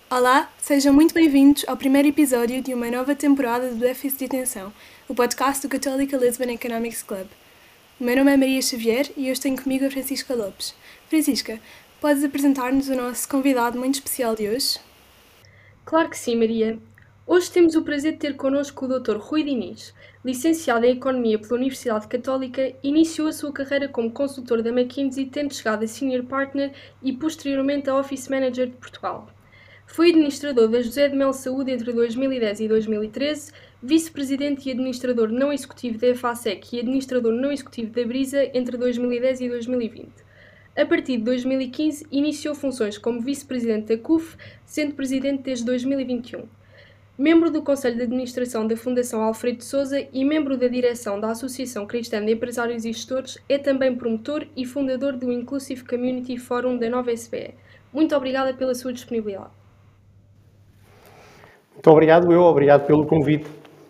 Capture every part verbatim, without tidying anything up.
Olá, sejam muito bem-vindos ao primeiro episódio de uma nova temporada do Déficit de Atenção, o podcast do Católica Lisbon Economics Club. O meu nome é Maria Xavier e hoje tenho comigo a Francisca Lopes. Francisca, podes apresentar-nos o nosso convidado muito especial de hoje? Claro que sim, Maria. Hoje temos o prazer de ter connosco o doutor Rui Diniz. Licenciado em Economia pela Universidade Católica, iniciou a sua carreira como consultor da McKinsey, tendo chegado a Senior Partner e posteriormente a Office Manager de Portugal. Foi administrador da José de Mel Saúde entre dois mil e dez e dois mil e treze, vice-presidente e administrador não executivo da EFASEC e administrador não executivo da Brisa entre dois mil e dez e dois mil e vinte. A partir de dois mil e quinze, iniciou funções como vice-presidente da C U F, sendo presidente desde dois mil e vinte e um. Membro do Conselho de Administração da Fundação Alfredo de Sousa e membro da direção da Associação Cristã de Empresários e Gestores, é também promotor e fundador do Inclusive Community Forum da Nova S B E. Muito obrigada pela sua disponibilidade. Muito obrigado, eu. Obrigado pelo convite.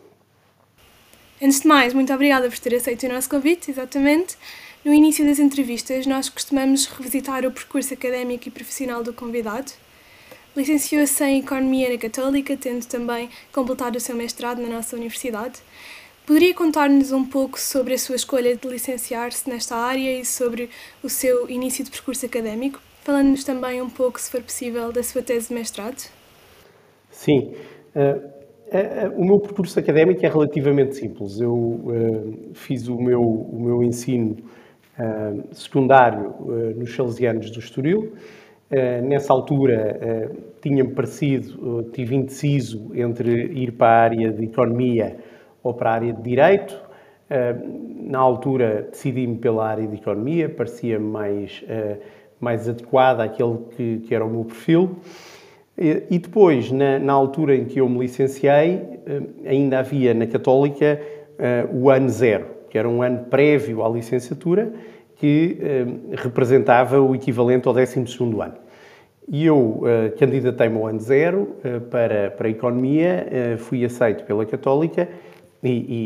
Antes de mais, muito obrigada por ter aceito o nosso convite, exatamente. No início das entrevistas, nós costumamos revisitar o percurso académico e profissional do convidado. Licenciou-se em Economia na Católica, tendo também completado o seu mestrado na nossa universidade. Poderia contar-nos um pouco sobre a sua escolha de licenciar-se nesta área e sobre o seu início de percurso académico, falando-nos também um pouco, se for possível, da sua tese de mestrado? Sim. Uh, uh, uh, o meu percurso académico é relativamente simples. Eu uh, fiz o meu, o meu ensino uh, secundário uh, nos Salesianos do Estoril. Uh, nessa altura uh, tinha-me parecido, uh, tive indeciso entre ir para a área de Economia ou para a área de Direito. Uh, na altura decidi-me pela área de Economia, parecia-me mais, uh, mais adequada àquele que, que era o meu perfil. E depois, na, na altura em que eu me licenciei, ainda havia na Católica uh, o ano zero, que era um ano prévio à licenciatura, que uh, representava o equivalente ao décimo segundo ano. E eu uh, candidatei-me ao ano zero uh, para, para a Economia, uh, fui aceito pela Católica e,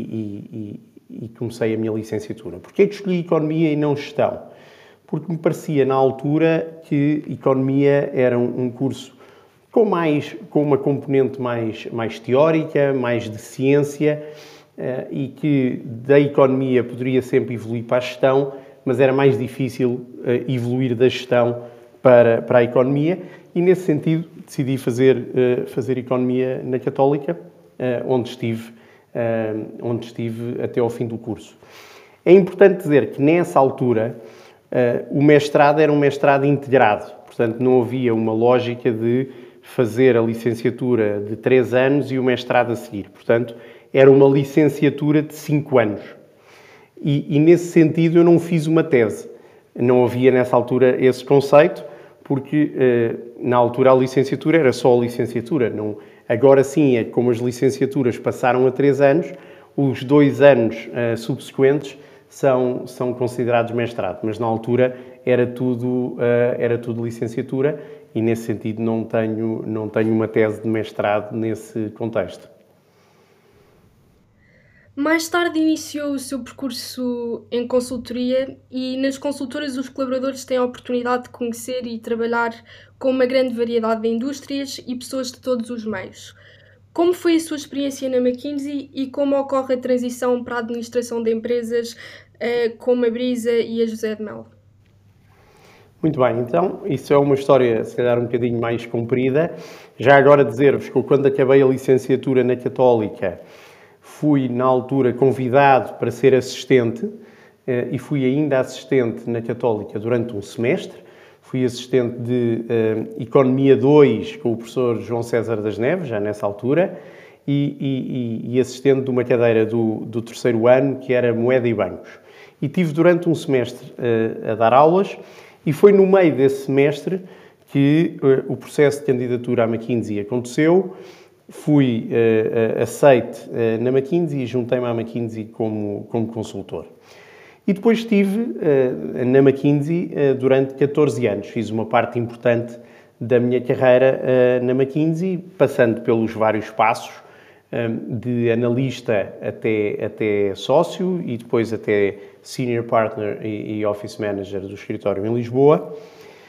e, e, e comecei a minha licenciatura. Porquê é que escolhi Economia e não Gestão? Porque me parecia, na altura, que Economia era um, um curso com, mais, com uma componente mais, mais teórica, mais de ciência, uh, e que da economia poderia sempre evoluir para a gestão, mas era mais difícil uh, evoluir da gestão para, para a economia, e nesse sentido decidi fazer, uh, fazer economia na Católica, uh, onde, estive, uh, onde estive até ao fim do curso. É importante dizer que nessa altura uh, o mestrado era um mestrado integrado, portanto não havia uma lógica de fazer a licenciatura de três anos e o mestrado a seguir. Portanto, era uma licenciatura de cinco anos. E, e, nesse sentido, eu não fiz uma tese. Não havia, nessa altura, esse conceito, porque, eh, na altura, a licenciatura era só a licenciatura. Não, agora sim, é como as licenciaturas passaram a três anos, os dois anos eh, subsequentes são, são considerados mestrado. Mas, na altura, era tudo, eh, era tudo licenciatura. E, nesse sentido, não tenho, não tenho uma tese de mestrado nesse contexto. Mais tarde iniciou o seu percurso em consultoria e nas consultoras os colaboradores têm a oportunidade de conhecer e trabalhar com uma grande variedade de indústrias e pessoas de todos os meios. Como foi a sua experiência na McKinsey e como ocorre a transição para a administração de empresas uh, como a Brisa e a José de Mel? Muito bem, então, isso é uma história, se calhar, um bocadinho mais comprida. Já agora dizer-vos que eu, quando acabei a licenciatura na Católica, fui, na altura, convidado para ser assistente e fui ainda assistente na Católica durante um semestre. Fui assistente de uh, Economia dois com o professor João César das Neves, já nessa altura, e, e, e assistente de uma cadeira do, do terceiro ano, que era Moeda e Bancos. E tive durante um semestre uh, a dar aulas. E foi no meio desse semestre que uh, o processo de candidatura à McKinsey aconteceu. Fui uh, uh, aceite uh, na McKinsey e juntei-me à McKinsey como, como consultor. E depois estive uh, na McKinsey uh, durante catorze anos. Fiz uma parte importante da minha carreira uh, na McKinsey, passando pelos vários passos, um, de analista até, até sócio e depois até Senior Partner e Office Manager do escritório em Lisboa.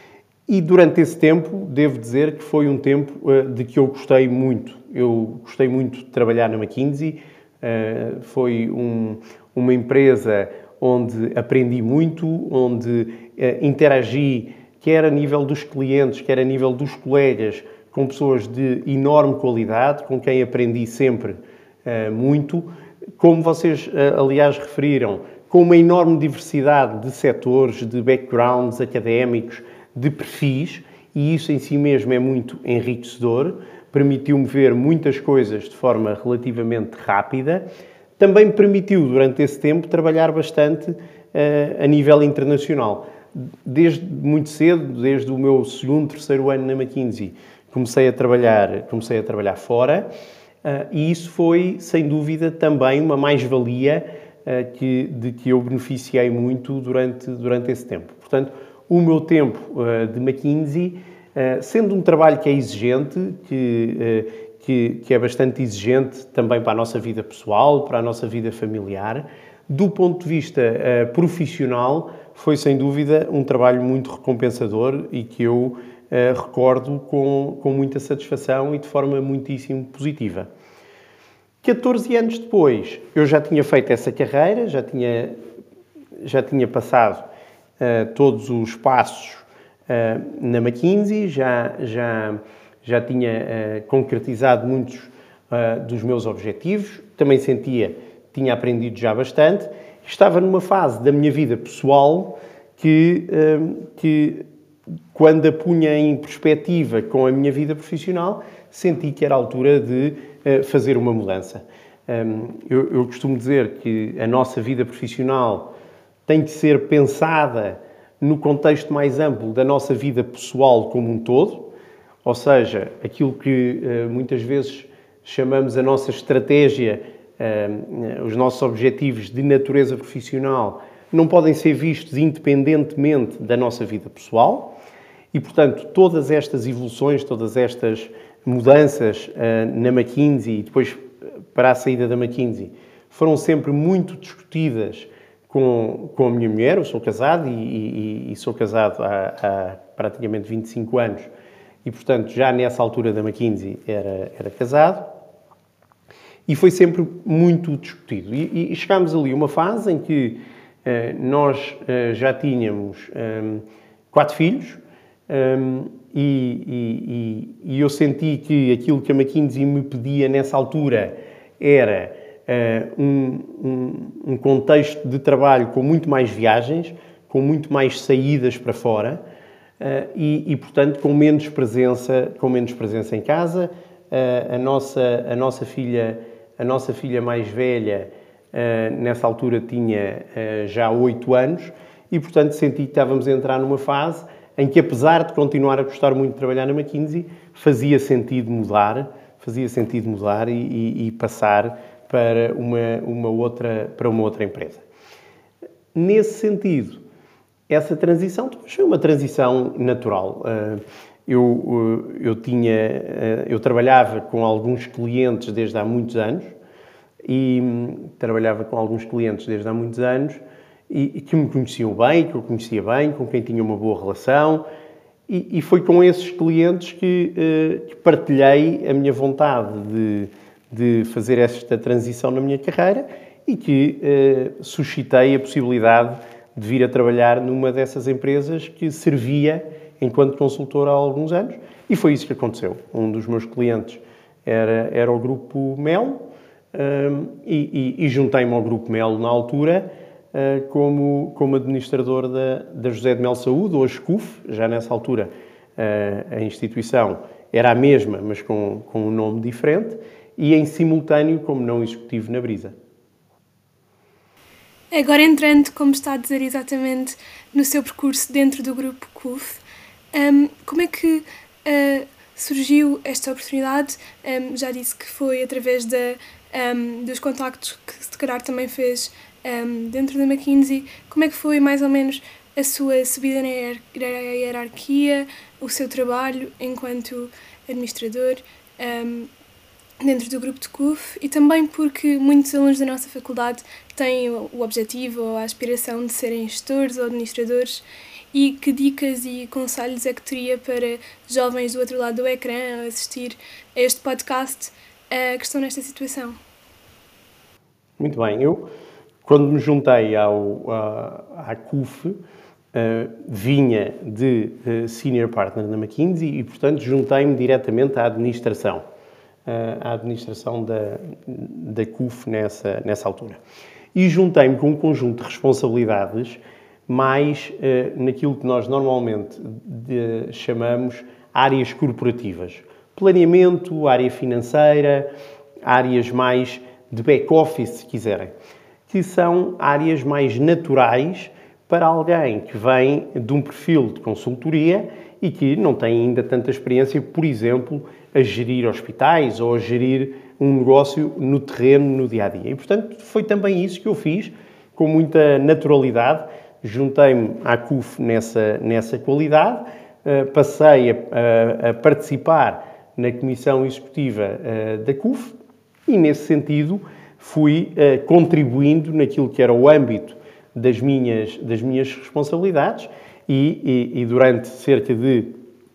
E durante esse tempo, devo dizer que foi um tempo uh, de que eu gostei muito. Eu gostei muito de trabalhar na McKinsey. Uh, foi um, uma empresa onde aprendi muito, onde uh, interagi, quer a nível dos clientes, quer a nível dos colegas, com pessoas de enorme qualidade, com quem aprendi sempre uh, muito. Como vocês, uh, aliás, referiram, com uma enorme diversidade de setores, de backgrounds académicos, de perfis, e isso em si mesmo é muito enriquecedor, permitiu-me ver muitas coisas de forma relativamente rápida. Também me permitiu, durante esse tempo, trabalhar bastante uh, a nível internacional. Desde muito cedo, desde o meu segundo, terceiro ano na McKinsey, comecei a trabalhar, comecei a trabalhar fora, uh, e isso foi, sem dúvida, também uma mais-valia uh, que, de que eu beneficiei muito durante, durante esse tempo. Portanto, o meu tempo uh, de McKinsey, uh, sendo um trabalho que é exigente, que, uh, que, que é bastante exigente também para a nossa vida pessoal, para a nossa vida familiar, do ponto de vista uh, profissional, foi sem dúvida um trabalho muito recompensador e que eu uh, recordo com, com muita satisfação e de forma muitíssimo positiva. catorze anos depois, eu já tinha feito essa carreira, já tinha, já tinha passado Uh, todos os passos uh, na McKinsey, já, já, já tinha uh, concretizado muitos uh, dos meus objetivos, também sentia, tinha aprendido já bastante, estava numa fase da minha vida pessoal que, uh, que quando a punha em perspectiva com a minha vida profissional, senti que era a altura de uh, fazer uma mudança. Um, eu, eu costumo dizer que a nossa vida profissional tem que ser pensada no contexto mais amplo da nossa vida pessoal como um todo, ou seja, aquilo que uh, muitas vezes chamamos a nossa estratégia, uh, os nossos objetivos de natureza profissional, não podem ser vistos independentemente da nossa vida pessoal e, portanto, todas estas evoluções, todas estas mudanças uh, na McKinsey e depois para a saída da McKinsey foram sempre muito discutidas Com, com a minha mulher. Eu sou casado e, e, e sou casado há, há praticamente vinte e cinco anos e, portanto, já nessa altura da McKinsey era, era casado e foi sempre muito discutido. E, e chegámos ali a uma fase em que uh, nós uh, já tínhamos um, quatro filhos um, e, e, e eu senti que aquilo que a McKinsey me pedia nessa altura era Uh, um, um, um contexto de trabalho com muito mais viagens, com muito mais saídas para fora uh, e, e, portanto, com menos presença, com menos presença em casa. Uh, a, nossa, a, nossa filha, a nossa filha mais velha, uh, nessa altura, tinha uh, já oito anos e, portanto, senti que estávamos a entrar numa fase em que, apesar de continuar a gostar muito de trabalhar na McKinsey, fazia sentido mudar, fazia sentido mudar e, e, e passar para uma, uma outra, para uma outra empresa. Nesse sentido, essa transição foi uma transição natural. Eu, eu, tinha, eu trabalhava com alguns clientes desde há muitos anos e trabalhava com alguns clientes desde há muitos anos e, e que me conheciam bem, que eu conhecia bem, com quem tinha uma boa relação e, e foi com esses clientes que, que partilhei a minha vontade de de fazer esta transição na minha carreira e que eh, suscitei a possibilidade de vir a trabalhar numa dessas empresas que servia enquanto consultor há alguns anos e foi isso que aconteceu. Um dos meus clientes era, era o Grupo Melo um, e, e, e juntei-me ao Grupo Melo na altura uh, como, como administrador da, da José de Melo Saúde, hoje C U F, já nessa altura uh, a instituição era a mesma, mas com, com um nome diferente, e em simultâneo como não executivo na Brisa. Agora entrando, como está a dizer exatamente, no seu percurso dentro do grupo C U F, um, como é que uh, surgiu esta oportunidade? Um, já disse que foi através de, um, dos contactos que se calhar também fez um, dentro da McKinsey. Como é que foi mais ou menos a sua subida na hierarquia, o seu trabalho enquanto administrador um, dentro do grupo de C U F e também porque muitos alunos da nossa faculdade têm o objetivo ou a aspiração de serem gestores ou administradores e que dicas e conselhos é que teria para jovens do outro lado do ecrã a assistir a este podcast uh, que estão nesta situação? Muito bem. Eu, quando me juntei ao, à, à C U F, uh, vinha de uh, Senior Partner na McKinsey e, portanto, juntei-me diretamente à administração, uh, à administração da, da C U F nessa, nessa altura. E juntei-me com um conjunto de responsabilidades mais uh, naquilo que nós normalmente de, chamamos áreas corporativas. Planeamento, área financeira, áreas mais de back-office, se quiserem, que são áreas mais naturais para alguém que vem de um perfil de consultoria e que não tem ainda tanta experiência, por exemplo, a gerir hospitais ou a gerir um negócio no terreno, no dia-a-dia. E, portanto, foi também isso que eu fiz, com muita naturalidade. Juntei-me à C U F nessa, nessa qualidade, uh, passei a, a, a participar na Comissão Executiva uh, da C U F e, nesse sentido, fui uh, contribuindo naquilo que era o âmbito das minhas, das minhas responsabilidades e, e, e durante cerca de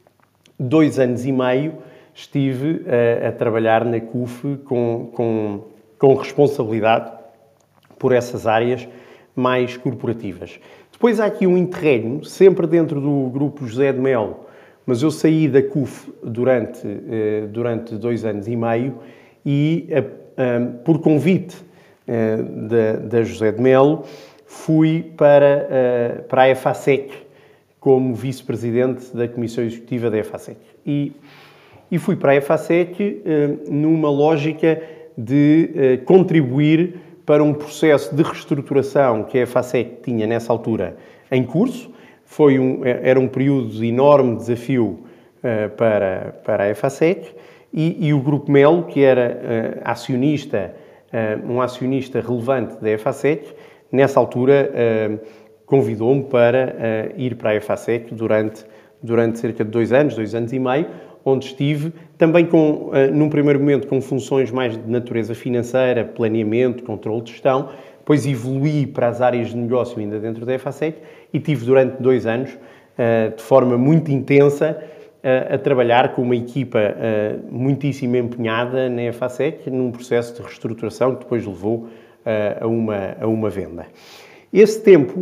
dois anos e meio estive uh, a trabalhar na C U F com, com, com responsabilidade por essas áreas mais corporativas. Depois há aqui um interregno, sempre dentro do grupo José de Melo, mas eu saí da C U F durante, uh, durante dois anos e meio e, uh, uh, por convite uh, da, da José de Melo, fui para, uh, para a EFASEC como vice-presidente da Comissão Executiva da EFASEC. E, e fui para a EFASEC uh, numa lógica de uh, contribuir para um processo de reestruturação que a EFASEC tinha nessa altura em curso. Foi um, era um período de enorme desafio uh, para, para a EFASEC e, e o Grupo Melo, que era uh, acionista, uh, um acionista relevante da EFASEC, nessa altura uh, convidou-me para uh, ir para a EFASEC durante, durante cerca de dois anos, dois anos e meio, onde estive também, com, uh, num primeiro momento, com funções mais de natureza financeira, planeamento, controle de gestão, depois evoluí para as áreas de negócio ainda dentro da EFASEC e tive durante dois anos, uh, de forma muito intensa, uh, a trabalhar com uma equipa uh, muitíssimo empenhada na EFASEC, num processo de reestruturação que depois levou uh, a, uma, a uma venda. Esse tempo,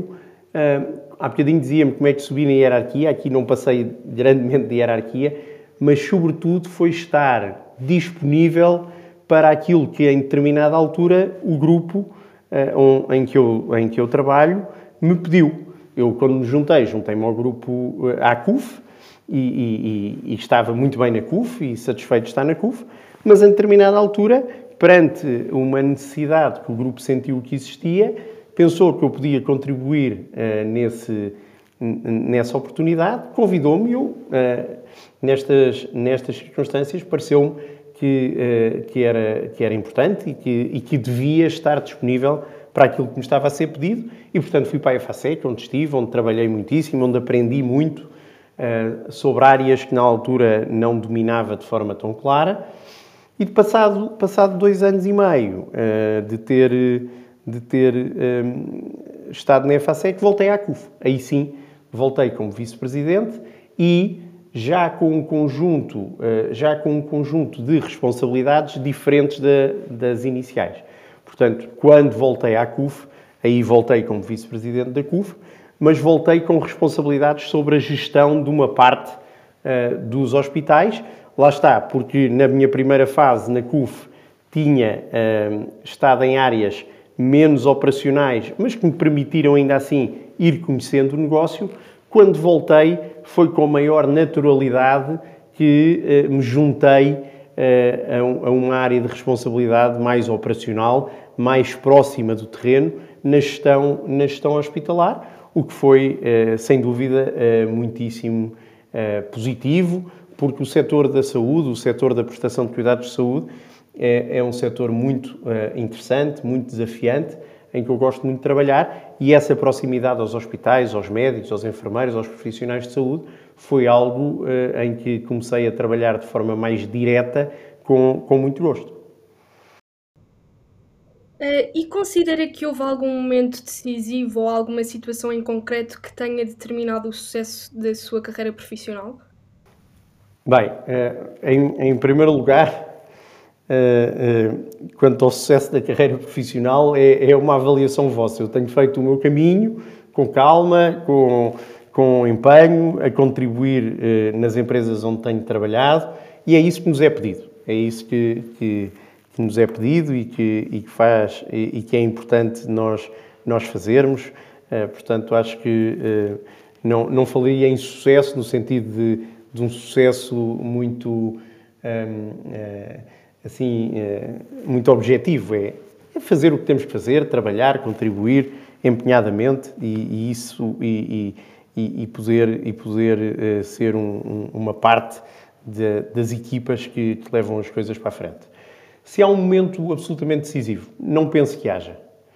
uh, há bocadinho dizia-me como é que subi na hierarquia, aqui não passei grandemente de hierarquia, mas sobretudo foi estar disponível para aquilo que em determinada altura o grupo uh, em, que eu, em que eu trabalho me pediu. Eu, quando me juntei, juntei-me ao grupo uh, à C U F e, e, e estava muito bem na C U F e satisfeito de estar na C U F, mas em determinada altura, perante uma necessidade que o grupo sentiu que existia, pensou que eu podia contribuir uh, nesse, nessa oportunidade, convidou-me e eu, uh, nestas, nestas circunstâncias, pareceu-me que, uh, que, era, que era importante e que, e que devia estar disponível para aquilo que me estava a ser pedido e, portanto, fui para a EFASEC, onde estive, onde trabalhei muitíssimo, onde aprendi muito uh, sobre áreas que na altura não dominava de forma tão clara e, de passado, passado dois anos e meio uh, de ter... de ter um, estado na EFASEC, voltei à C U F. Aí sim, voltei como vice-presidente e já com um conjunto, uh, já com um conjunto de responsabilidades diferentes da, das iniciais. Portanto, quando voltei à C U F, aí voltei como vice-presidente da C U F, mas voltei com responsabilidades sobre a gestão de uma parte uh, dos hospitais. Lá está, porque na minha primeira fase na C U F tinha uh, estado em áreas menos operacionais, mas que me permitiram ainda assim ir conhecendo o negócio. Quando voltei, foi com maior naturalidade que eh, me juntei eh, a, um, a uma área de responsabilidade mais operacional, mais próxima do terreno, na gestão, na gestão hospitalar, o que foi, eh, sem dúvida, eh, muitíssimo eh, positivo, porque o setor da saúde, o setor da prestação de cuidados de saúde, É, é um setor muito uh, interessante, muito desafiante, em que eu gosto muito de trabalhar e essa proximidade aos hospitais, aos médicos, aos enfermeiros, aos profissionais de saúde, foi algo uh, em que comecei a trabalhar de forma mais direta, com, com muito gosto. Uh, e considera que houve algum momento decisivo ou alguma situação em concreto que tenha determinado o sucesso da sua carreira profissional? Bem, em, em primeiro lugar, quanto ao sucesso da carreira profissional, é, é uma avaliação vossa. Eu tenho feito o meu caminho com calma, com, com empenho, a contribuir nas empresas onde tenho trabalhado, e é isso que nos é pedido. É isso que, que, que nos é pedido e que, e que faz e, e que é importante nós, nós fazermos. Portanto, acho que não, não falei em sucesso no sentido de, de um sucesso muito assim, muito objetivo. É fazer o que temos que fazer, trabalhar, contribuir empenhadamente e, e isso e, e, e poder e poder ser um, um, uma parte de, das equipas que, que levam as coisas para a frente. Se há um momento absolutamente decisivo, não penso que haja.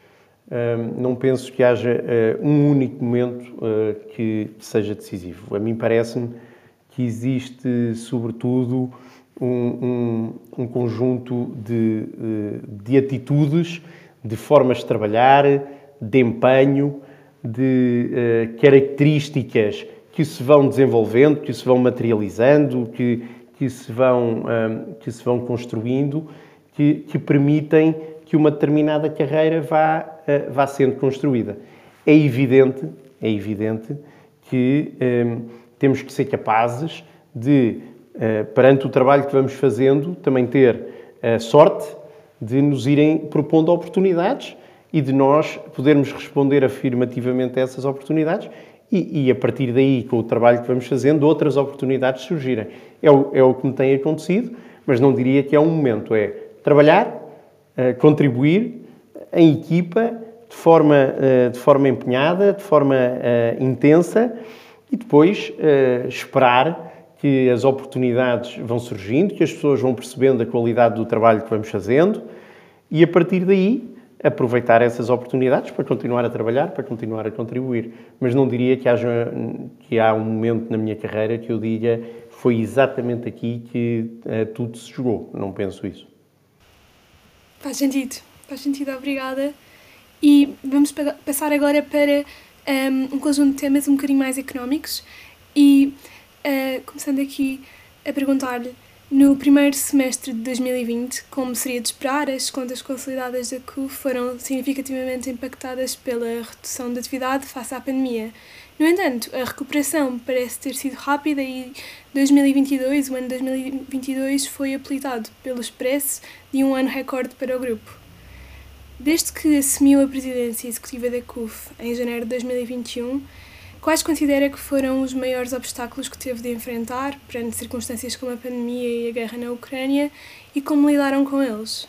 Não penso que haja um único momento que seja decisivo. A mim parece-me que existe, sobretudo, um, um, um conjunto de, de atitudes, de formas de trabalhar, de empenho, de uh, características que se vão desenvolvendo, que se vão materializando, que, que, se, vão, um, que se vão construindo, que, que permitem que uma determinada carreira vá, uh, vá sendo construída. É evidente, é evidente que um, temos que ser capazes de, uh, perante o trabalho que vamos fazendo, também ter a sorte de nos irem propondo oportunidades e de nós podermos responder afirmativamente a essas oportunidades e, e, a partir daí, com o trabalho que vamos fazendo, outras oportunidades surgirem. É o, é o que me tem acontecido, mas não diria que é um momento. É trabalhar, uh, contribuir em equipa, de forma, uh, de forma empenhada, de forma uh, intensa e depois uh, esperar que as oportunidades vão surgindo, que as pessoas vão percebendo a qualidade do trabalho que vamos fazendo e, a partir daí, aproveitar essas oportunidades para continuar a trabalhar, para continuar a contribuir. Mas não diria que, haja, que há um momento na minha carreira que eu diga foi exatamente aqui que uh, tudo se jogou. Não penso isso. Faz sentido. Faz sentido, obrigada. E vamos passar agora para um, um conjunto de temas um bocadinho mais económicos e uh, começando aqui a perguntar-lhe no primeiro semestre de dois mil e vinte, como seria de esperar, as contas consolidadas da C U F foram significativamente impactadas pela redução da atividade face à pandemia. No entanto, a recuperação parece ter sido rápida e dois mil e vinte e dois, o ano de dois mil e vinte e dois foi apelidado pelo Expresso de um ano recorde para o grupo. Desde que assumiu a presidência executiva da C U F em janeiro de dois mil e vinte e um, quais considera que foram os maiores obstáculos que teve de enfrentar perante circunstâncias como a pandemia e a guerra na Ucrânia e como lidaram com eles?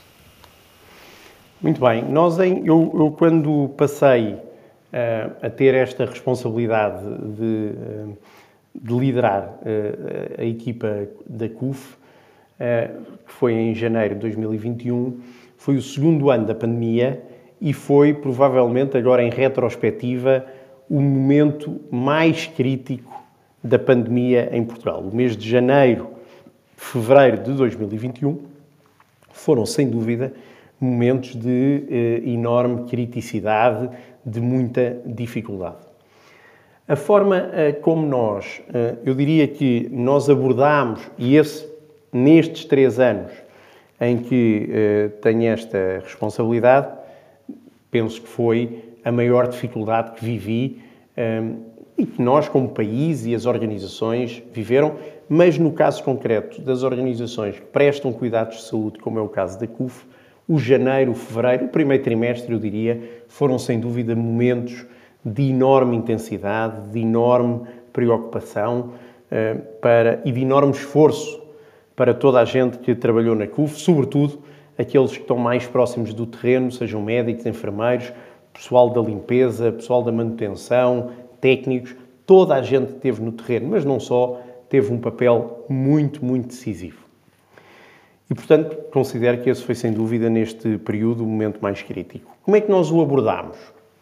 Muito bem. Nós, em, eu, eu quando passei uh, a ter esta responsabilidade de, uh, de liderar uh, a equipa da C U F, uh, que foi em janeiro de dois mil e vinte e um, foi o segundo ano da pandemia e foi, provavelmente, agora em retrospectiva, o momento mais crítico da pandemia em Portugal. O mês de janeiro, fevereiro de dois mil e vinte e um foram, sem dúvida, momentos de eh, enorme criticidade, de muita dificuldade. A forma eh, como nós, eh, eu diria que nós abordámos, e esse, nestes três anos em que eh, tenho esta responsabilidade, penso que foi a maior dificuldade que vivi um, e que nós, como país e as organizações, viveram, mas no caso concreto das organizações que prestam cuidados de saúde, como é o caso da C U F, o janeiro, o fevereiro, o primeiro trimestre, eu diria, foram sem dúvida momentos de enorme intensidade, de enorme preocupação uh, para, e de enorme esforço para toda a gente que trabalhou na C U F, sobretudo aqueles que estão mais próximos do terreno, sejam médicos, enfermeiros, pessoal da limpeza, pessoal da manutenção, técnicos, toda a gente que esteve no terreno, mas não só, teve um papel muito, muito decisivo. E, portanto, considero que esse foi, sem dúvida, neste período, o momento mais crítico. Como é que nós o abordámos?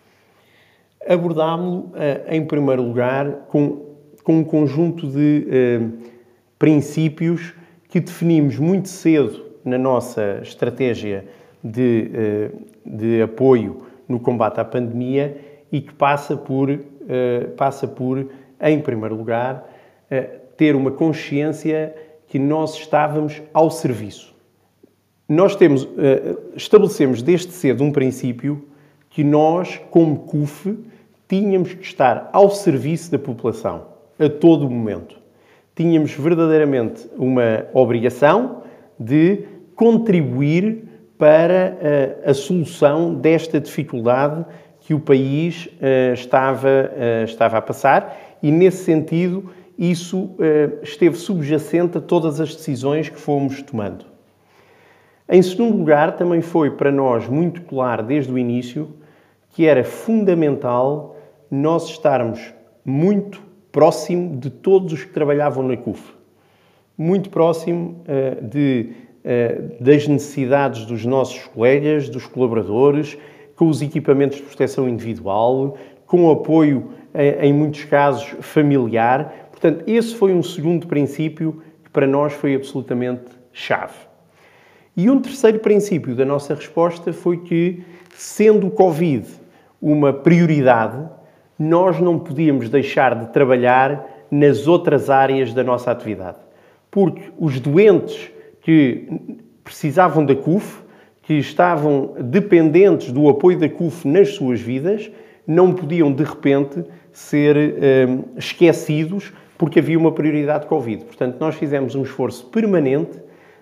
Abordámo-lo, em primeiro lugar, com, com um conjunto de eh, princípios que definimos muito cedo na nossa estratégia de, de apoio no combate à pandemia e que passa por, passa por, em primeiro lugar, ter uma consciência que nós estávamos ao serviço. Nós temos, estabelecemos desde cedo um princípio que nós, como C U F, tínhamos que estar ao serviço da população, a todo momento. Tínhamos verdadeiramente uma obrigação de contribuir para a, a solução desta dificuldade que o país uh, estava, uh, estava a passar e, nesse sentido, isso uh, esteve subjacente a todas as decisões que fomos tomando. Em segundo lugar, também foi para nós muito claro desde o início que era fundamental nós estarmos muito próximo de todos os que trabalhavam na C U F. Muito próximo uh, de, uh, das necessidades dos nossos colegas, dos colaboradores, com os equipamentos de proteção individual, com o apoio, uh, em muitos casos, familiar. Portanto, esse foi um segundo princípio que para nós foi absolutamente chave. E um terceiro princípio da nossa resposta foi que, sendo o Covid uma prioridade, nós não podíamos deixar de trabalhar nas outras áreas da nossa atividade. Porque os doentes que precisavam da C U F, que estavam dependentes do apoio da C U F nas suas vidas, não podiam, de repente, ser hum, esquecidos porque havia uma prioridade Covid. Portanto, nós fizemos um esforço permanente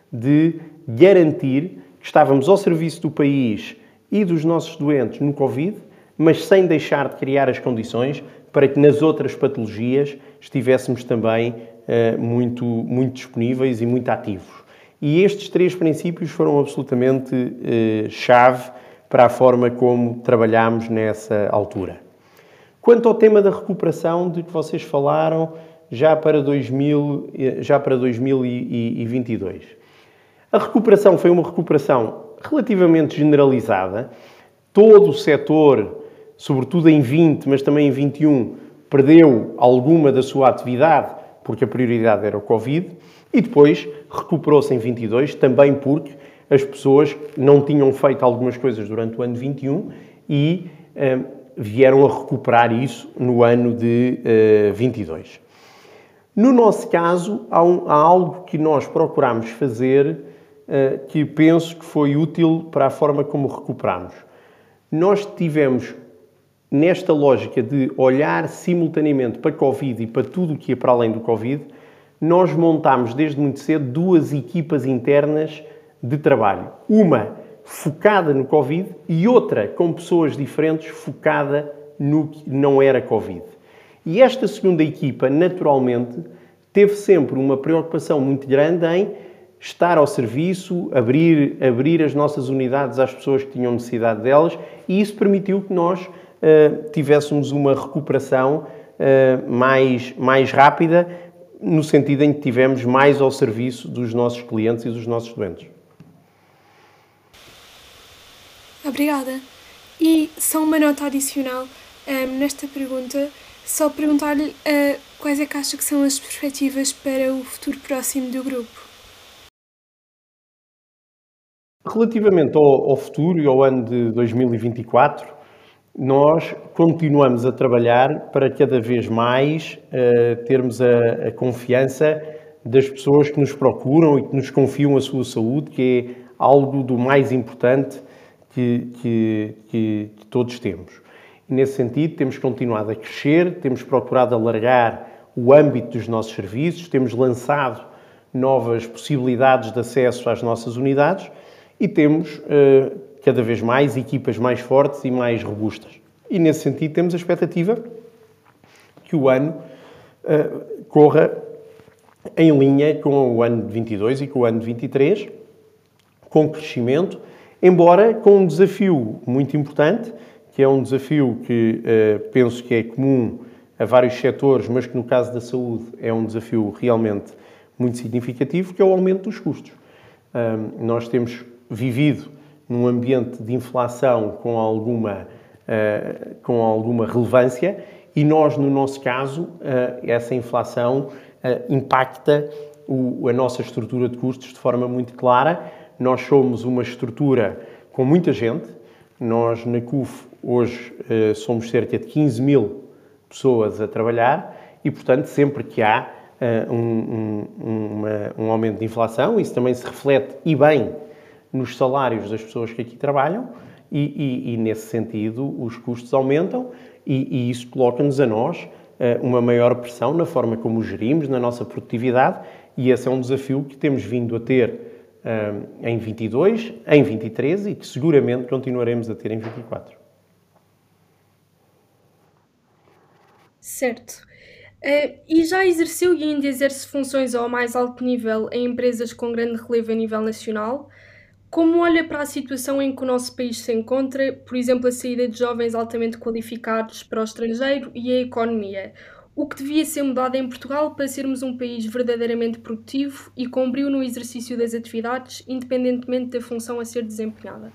de garantir que estávamos ao serviço do país e dos nossos doentes no Covid, mas sem deixar de criar as condições para que nas outras patologias estivéssemos também uh, muito, muito disponíveis e muito ativos. E estes três princípios foram absolutamente uh, chave para a forma como trabalhámos nessa altura. Quanto ao tema da recuperação de que vocês falaram já para, dois mil, já para dois mil e vinte e dois. A recuperação foi uma recuperação relativamente generalizada. Todo o setor, sobretudo em vinte, mas também em vinte e um, perdeu alguma da sua atividade, porque a prioridade era o Covid, e depois recuperou-se em vinte e dois, também porque as pessoas não tinham feito algumas coisas durante o ano de vinte e um e eh, vieram a recuperar isso no ano de eh, vinte e dois. No nosso caso, há, um, há algo que nós procurámos fazer eh, que penso que foi útil para a forma como recuperamos. Nós tivemos, nesta lógica de olhar simultaneamente para a Covid e para tudo o que ia para além do Covid, nós montámos desde muito cedo duas equipas internas de trabalho. Uma focada no Covid e outra com pessoas diferentes focada no que não era Covid. E esta segunda equipa, naturalmente, teve sempre uma preocupação muito grande em estar ao serviço, abrir, abrir as nossas unidades às pessoas que tinham necessidade delas, e isso permitiu que nós uh, tivéssemos uma recuperação uh, mais, mais rápida, no sentido em que tivemos mais ao serviço dos nossos clientes e dos nossos doentes. Obrigada. E só uma nota adicional um, nesta pergunta, só perguntar-lhe uh, quais é que acha que são as perspectivas para o futuro próximo do grupo? Relativamente ao, ao futuro e ao ano de dois mil e vinte e quatro, nós continuamos a trabalhar para cada vez mais uh, termos a, a confiança das pessoas que nos procuram e que nos confiam a sua saúde, que é algo do mais importante que, que, que, que todos temos. E nesse sentido, temos continuado a crescer, temos procurado alargar o âmbito dos nossos serviços, temos lançado novas possibilidades de acesso às nossas unidades e temos uh, cada vez mais equipas mais fortes e mais robustas. E nesse sentido, temos a expectativa que o ano uh, corra em linha com o ano de vinte e dois e com o ano de vinte e três, com crescimento, embora com um desafio muito importante, que é um desafio que uh, penso que é comum a vários setores, mas que no caso da saúde é um desafio realmente muito significativo, que é o aumento dos custos. Um, nós temos vivido num ambiente de inflação com alguma, uh, com alguma relevância e nós, no nosso caso, uh, essa inflação uh, impacta o, a nossa estrutura de custos de forma muito clara. Nós somos uma estrutura com muita gente. Nós, na C U F, hoje somos cerca de quinze mil pessoas a trabalhar e, portanto, sempre que há uh, um, um, uma, um aumento de inflação, isso também se reflete, e bem, nos salários das pessoas que aqui trabalham e, e, e nesse sentido, os custos aumentam e, e isso coloca-nos a nós uh, uma maior pressão na forma como gerimos, na nossa produtividade, e esse é um desafio que temos vindo a ter uh, em vinte e dois, em vinte e três e que seguramente continuaremos a ter em vinte e quatro. Certo. Uh, e já exerceu e ainda exerce funções ao mais alto nível em empresas com grande relevo a nível nacional. Como olha para a situação em que o nosso país se encontra, por exemplo, a saída de jovens altamente qualificados para o estrangeiro e a economia? O que devia ser mudado em Portugal para sermos um país verdadeiramente produtivo e com brio no exercício das atividades, independentemente da função a ser desempenhada?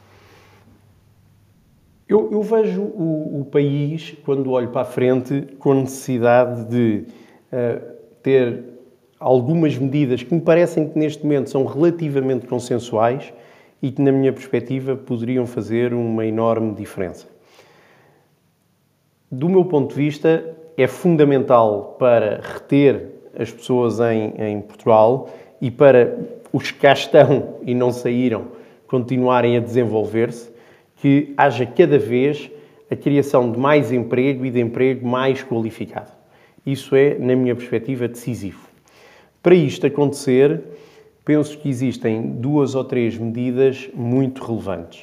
Eu, eu vejo o, o país, quando olho para a frente, com necessidade de uh, ter algumas medidas que me parecem que neste momento são relativamente consensuais e que, na minha perspectiva, poderiam fazer uma enorme diferença. Do meu ponto de vista, é fundamental para reter as pessoas em, em Portugal e para os que cá estão e não saíram continuarem a desenvolver-se, que haja cada vez a criação de mais emprego e de emprego mais qualificado. Isso é, na minha perspectiva, decisivo. Para isto acontecer, penso que existem duas ou três medidas muito relevantes.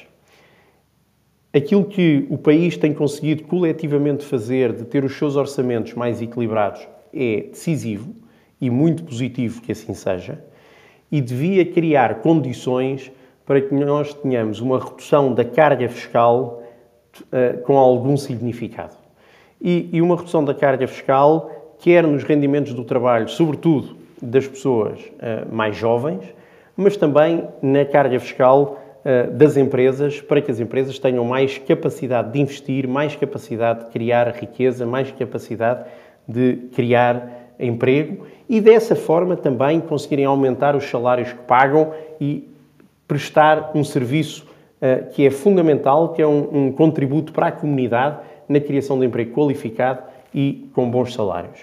Aquilo que o país tem conseguido coletivamente fazer de ter os seus orçamentos mais equilibrados é decisivo e muito positivo que assim seja, e devia criar condições para que nós tenhamos uma redução da carga fiscal uh, com algum significado. E, e uma redução da carga fiscal, quer nos rendimentos do trabalho, sobretudo das pessoas uh, mais jovens, mas também na carga fiscal uh, das empresas, para que as empresas tenham mais capacidade de investir, mais capacidade de criar riqueza, mais capacidade de criar emprego e dessa forma também conseguirem aumentar os salários que pagam e prestar um serviço uh, que é fundamental, que é um, um contributo para a comunidade na criação de emprego qualificado e com bons salários.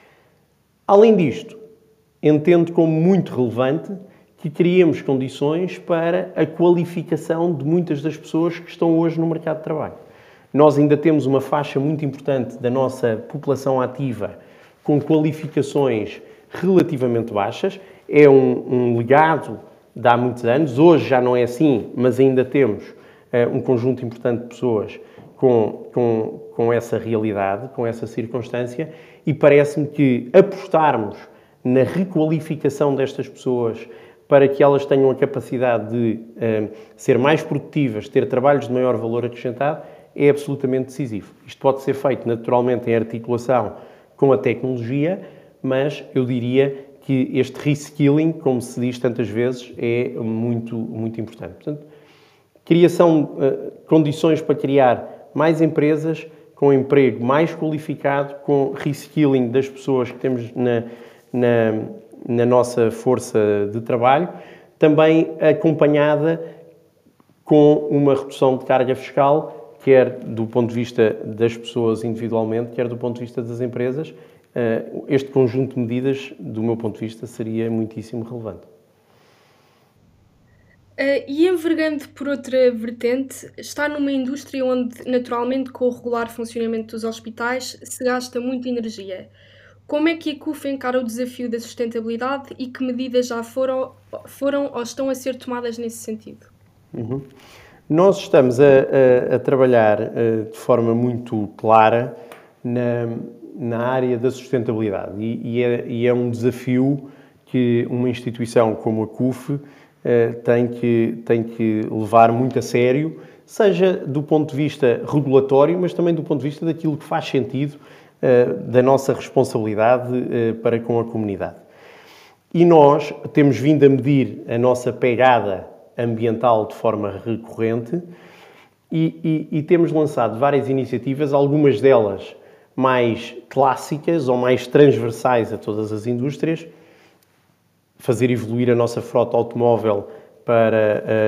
Além disto, entendo como muito relevante que criemos condições para a qualificação de muitas das pessoas que estão hoje no mercado de trabalho. Nós ainda temos uma faixa muito importante da nossa população ativa com qualificações relativamente baixas. É um, um legado de há muitos anos. Hoje já não é assim, mas ainda temos uh, um conjunto importante de pessoas com, com, com essa realidade, com essa circunstância, e parece-me que apostarmos na requalificação destas pessoas para que elas tenham a capacidade de uh, ser mais produtivas, ter trabalhos de maior valor acrescentado, é absolutamente decisivo. Isto pode ser feito naturalmente em articulação com a tecnologia, mas eu diria que este reskilling, como se diz tantas vezes, é muito, muito importante. Portanto, criação de uh, condições para criar mais empresas com emprego mais qualificado, com reskilling das pessoas que temos na, na, na nossa força de trabalho, também acompanhada com uma redução de carga fiscal, quer do ponto de vista das pessoas individualmente, quer do ponto de vista das empresas. Este conjunto de medidas, do meu ponto de vista, seria muitíssimo relevante. Uh, e envergando por outra vertente, está numa indústria onde, naturalmente, com o regular funcionamento dos hospitais, se gasta muita energia. Como é que a C U F encara o desafio da sustentabilidade e que medidas já foram, foram ou estão a ser tomadas nesse sentido? Uhum. Nós estamos a, a, a trabalhar uh, de forma muito clara na, na área da sustentabilidade e, e, é, e é um desafio que uma instituição como a C U F Uh, tem, que, tem que levar muito a sério, seja do ponto de vista regulatório, mas também do ponto de vista daquilo que faz sentido uh, da nossa responsabilidade uh, para com a comunidade. E nós temos vindo a medir a nossa pegada ambiental de forma recorrente e, e, e temos lançado várias iniciativas, algumas delas mais clássicas ou mais transversais a todas as indústrias, fazer evoluir a nossa frota automóvel para uh,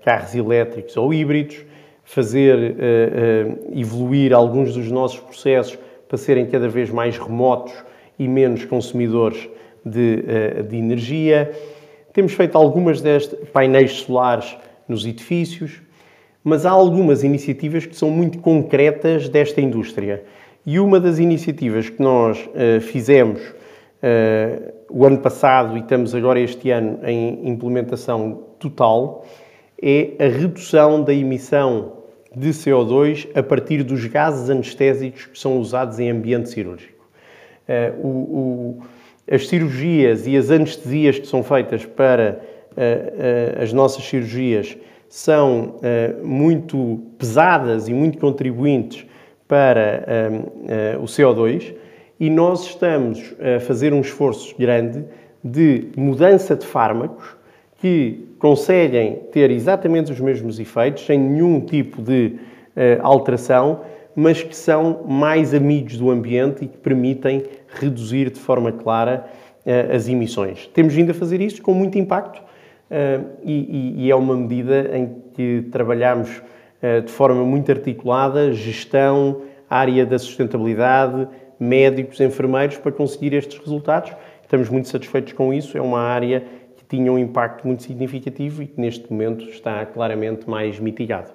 carros elétricos ou híbridos, fazer uh, uh, evoluir alguns dos nossos processos para serem cada vez mais remotos e menos consumidores de, uh, de energia. Temos feito algumas destes painéis solares nos edifícios, mas há algumas iniciativas que são muito concretas desta indústria. E uma das iniciativas que nós uh, fizemos uh, o ano passado e estamos agora este ano em implementação total é a redução da emissão de C O dois a partir dos gases anestésicos que são usados em ambiente cirúrgico. Uh, o, o, as cirurgias e as anestesias que são feitas para uh, uh, as nossas cirurgias são uh, muito pesadas e muito contribuintes para uh, uh, o C O dois e nós estamos a fazer um esforço grande de mudança de fármacos que conseguem ter exatamente os mesmos efeitos, sem nenhum tipo de uh, alteração, mas que são mais amigos do ambiente e que permitem reduzir de forma clara uh, as emissões. Temos vindo a fazer isto com muito impacto uh, e, e é uma medida em que trabalhamos uh, de forma muito articulada, gestão, área da sustentabilidade, médicos, enfermeiros, para conseguir estes resultados. Estamos muito satisfeitos com isso, é uma área que tinha um impacto muito significativo e que neste momento está claramente mais mitigado.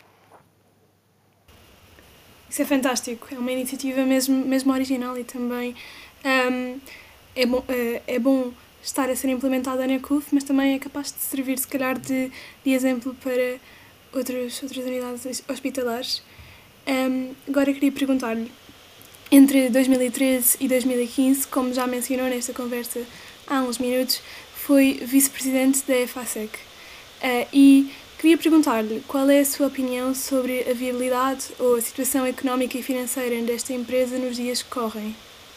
Isso é fantástico, é uma iniciativa mesmo, mesmo original e também um, é, bom, é, é bom estar a ser implementada na C U F, mas também é capaz de servir, se calhar, de, de exemplo para outras, outras unidades hospitalares. Um, agora queria perguntar-lhe, entre dois mil e treze e dois mil e quinze, como já mencionou nesta conversa há uns minutos, foi vice-presidente da EFASEC. Uh, e queria perguntar-lhe qual é a sua opinião sobre a viabilidade ou a situação económica e financeira desta empresa nos dias que correm.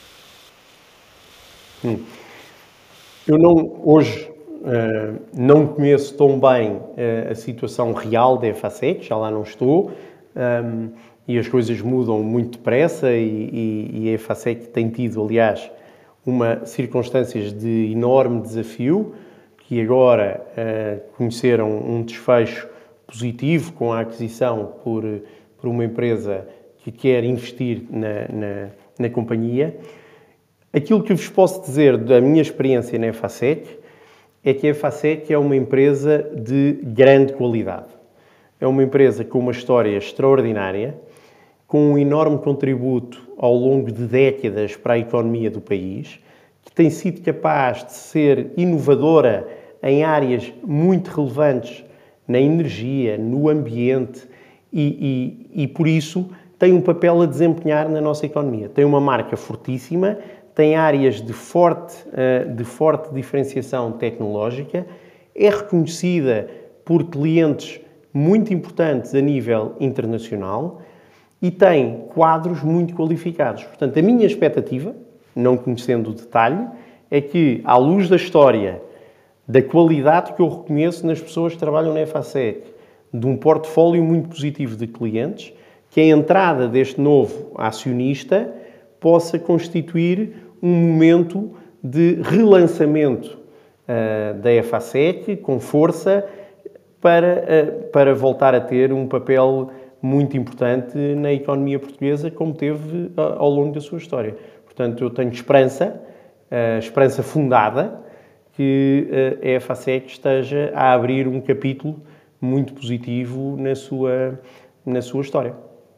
Hum. Eu não, hoje uh, não conheço tão bem uh, a situação real da EFASEC, já lá não estou, um, e as coisas mudam muito depressa e, e, e a EFASEC tem tido, aliás, uma circunstâncias de enorme desafio, que agora uh, conheceram um desfecho positivo com a aquisição por, por uma empresa que quer investir na, na, na companhia. Aquilo que vos posso dizer da minha experiência na EFASEC é que a EFASEC é uma empresa de grande qualidade. É uma empresa com uma história extraordinária, com um enorme contributo ao longo de décadas para a economia do país, que tem sido capaz de ser inovadora em áreas muito relevantes na energia, no ambiente e, e, e, por isso, tem um papel a desempenhar na nossa economia. Tem uma marca fortíssima, tem áreas de forte, de forte diferenciação tecnológica, é reconhecida por clientes muito importantes a nível internacional e tem quadros muito qualificados. Portanto, a minha expectativa, não conhecendo o detalhe, é que, à luz da história, da qualidade que eu reconheço nas pessoas que trabalham na EFASEC, de um portfólio muito positivo de clientes, que a entrada deste novo acionista possa constituir um momento de relançamento uh, da EFASEC com força para, uh, para voltar a ter um papel muito importante na economia portuguesa, como teve uh, ao longo da sua história. Portanto, eu tenho esperança, uh, esperança fundada, que uh, a EFASEC esteja a abrir um capítulo muito positivo na sua, na sua história.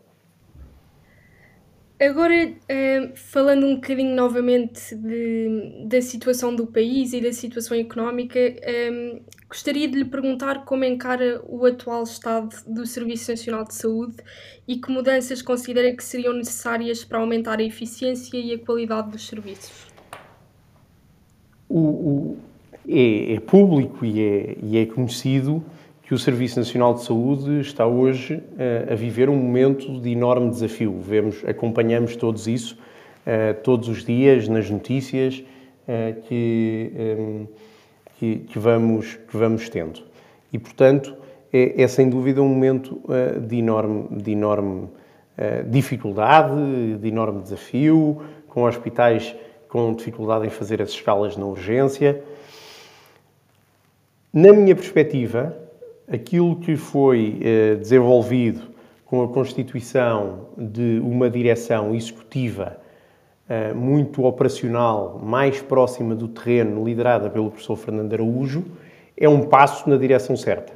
Agora, falando um bocadinho novamente de, da situação do país e da situação económica, gostaria de lhe perguntar como encara o atual estado do Serviço Nacional de Saúde e que mudanças considera que seriam necessárias para aumentar a eficiência e a qualidade dos serviços. O, o, é, é público e é, e é conhecido que o Serviço Nacional de Saúde está hoje uh, a viver um momento de enorme desafio. Vemos, acompanhamos todos isso, uh, todos os dias, nas notícias uh, que, um, que, que, vamos, que vamos tendo. E, portanto, é, é sem dúvida um momento uh, de enorme, de enorme uh, dificuldade, de enorme desafio, com hospitais com dificuldade em fazer as escalas na urgência. Na minha perspectiva, aquilo que foi desenvolvido com a constituição de uma direção executiva muito operacional, mais próxima do terreno, liderada pelo professor Fernando Araújo, é um passo na direção certa.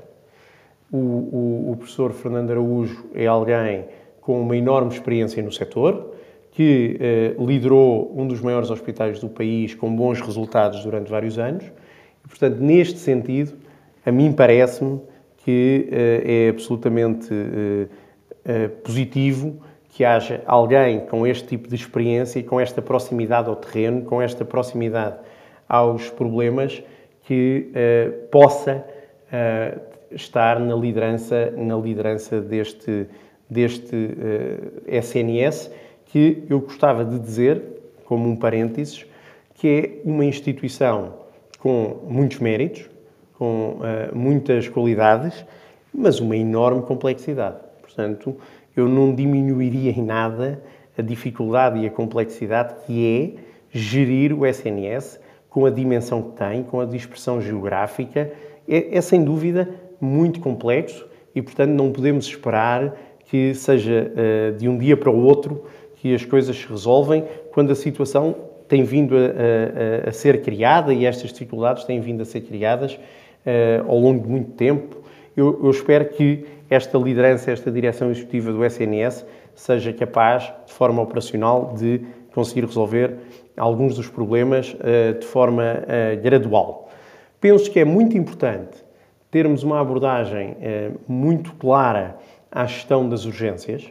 O, o, o professor Fernando Araújo é alguém com uma enorme experiência no setor, que eh, liderou um dos maiores hospitais do país com bons resultados durante vários anos. E, portanto, neste sentido, a mim parece-me que eh, é absolutamente eh, eh, positivo que haja alguém com este tipo de experiência e com esta proximidade ao terreno, com esta proximidade aos problemas, que eh, possa eh, estar na liderança, na liderança deste, deste uh, S N S, que eu gostava de dizer, como um parênteses, que é uma instituição com muitos méritos, com uh, muitas qualidades, mas uma enorme complexidade. Portanto, eu não diminuiria em nada a dificuldade e a complexidade que é gerir o S N S com a dimensão que tem, com a dispersão geográfica. É, é sem dúvida muito complexo e, portanto, não podemos esperar que seja uh, de um dia para o outro que as coisas se resolvem, quando a situação tem vindo a, a, a ser criada e estas dificuldades têm vindo a ser criadas uh, ao longo de muito tempo. Eu, eu espero que esta liderança, esta direção executiva do S N S seja capaz, de forma operacional, de conseguir resolver alguns dos problemas uh, de forma uh, gradual. Penso que é muito importante termos uma abordagem eh, muito clara à gestão das urgências,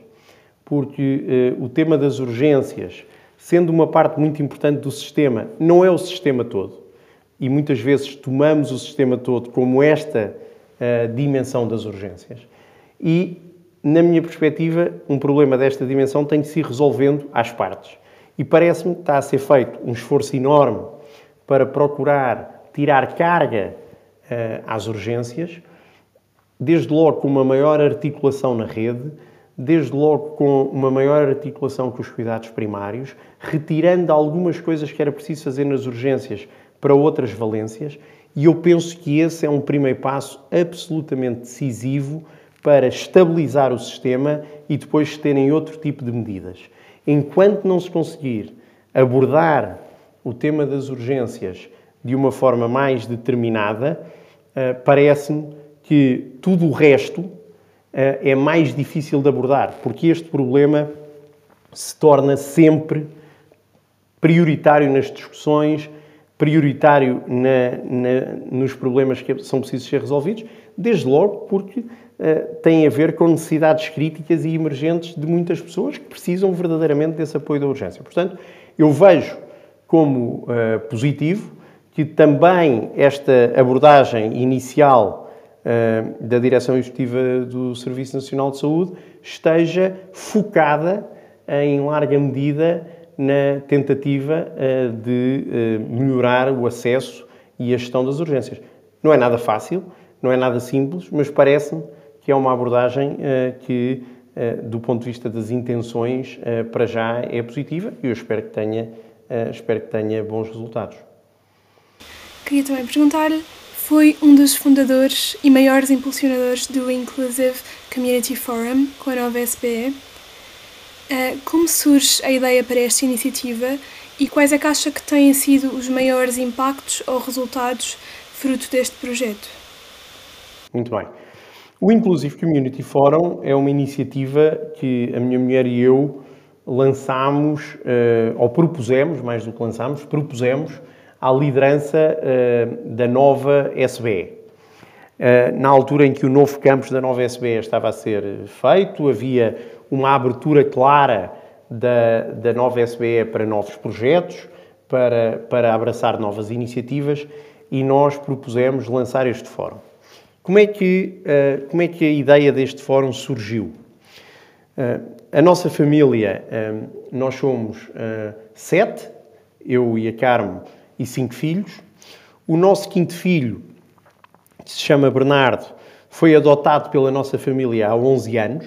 porque eh, o tema das urgências, sendo uma parte muito importante do sistema, não é o sistema todo. E muitas vezes tomamos o sistema todo como esta eh, dimensão das urgências. E, na minha perspectiva, um problema desta dimensão tem que se ir resolvendo às partes. E parece-me que está a ser feito um esforço enorme para procurar tirar carga às urgências, desde logo com uma maior articulação na rede, desde logo com uma maior articulação com os cuidados primários, retirando algumas coisas que era preciso fazer nas urgências para outras valências, e eu penso que esse é um primeiro passo absolutamente decisivo para estabilizar o sistema e depois terem outro tipo de medidas. Enquanto não se conseguir abordar o tema das urgências de uma forma mais determinada, Uh, parece-me que tudo o resto uh, é mais difícil de abordar, porque este problema se torna sempre prioritário nas discussões, prioritário na, na, nos problemas que são precisos ser resolvidos, desde logo porque uh, tem a ver com necessidades críticas e emergentes de muitas pessoas que precisam verdadeiramente desse apoio da urgência. Portanto, eu vejo como uh, positivo que também esta abordagem inicial uh, da Direção Executiva do Serviço Nacional de Saúde esteja focada em larga medida na tentativa uh, de uh, melhorar o acesso e a gestão das urgências. Não é nada fácil, não é nada simples, mas parece-me que é uma abordagem uh, que, uh, do ponto de vista das intenções, uh, para já é positiva e eu espero que tenha, uh, espero que tenha bons resultados. Queria também perguntar-lhe, foi um dos fundadores e maiores impulsionadores do Inclusive Community Forum, com a nova S B E. Como surge a ideia para esta iniciativa e quais é que acha que têm sido os maiores impactos ou resultados fruto deste projeto? Muito bem. O Inclusive Community Forum é uma iniciativa que a minha mulher e eu lançámos, ou propusemos, mais do que lançámos, propusemos à liderança uh, da nova S B E. Uh, na altura em que o novo campus da nova S B E estava a ser feito, havia uma abertura clara da, da nova S B E para novos projetos, para, para abraçar novas iniciativas, e nós propusemos lançar este fórum. Como é que, uh, como é que a ideia deste fórum surgiu? Uh, a nossa família, uh, nós somos uh, sete, eu e a Carmo, e cinco filhos. O nosso quinto filho, que se chama Bernardo, foi adotado pela nossa família há onze anos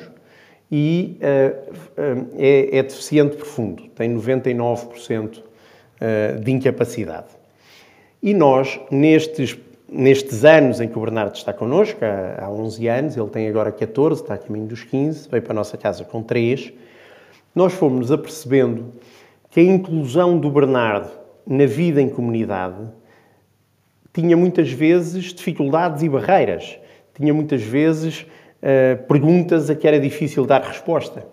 e uh, uh, é, é deficiente profundo, tem noventa e nove por cento uh, de incapacidade. E nós, nestes nestes anos em que o Bernardo está connosco, há, há onze anos, ele tem agora catorze, está a caminho dos quinze, veio para a nossa casa com três, nós fomos-nos apercebendo que a inclusão do Bernardo na vida em comunidade tinha muitas vezes dificuldades e barreiras, tinha muitas vezes uh, perguntas a que era difícil dar resposta.